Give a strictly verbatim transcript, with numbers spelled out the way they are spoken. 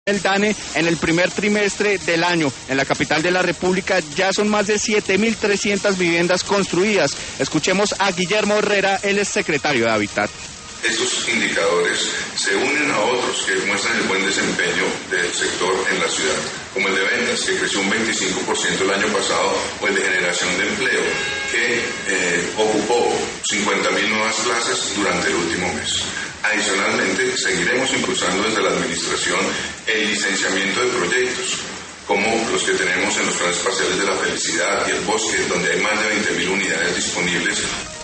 El DANE en el primer trimestre del año. En la capital de la República ya son más de siete mil trescientas viviendas construidas. Escuchemos a Guillermo Herrera, él es secretario de Hábitat. Estos indicadores se unen a otros que muestran el buen desempeño del sector en la ciudad, como el de ventas, que creció un veinticinco por ciento el año pasado, o el de generación de empleo, que eh, ocupó cincuenta mil nuevas plazas durante el último mes. Adicionalmente, seguiremos impulsando desde la Administración el licenciamiento de proyectos, como los que tenemos en los planes parciales de la felicidad y el bosque, donde hay más de veinte mil unidades disponibles.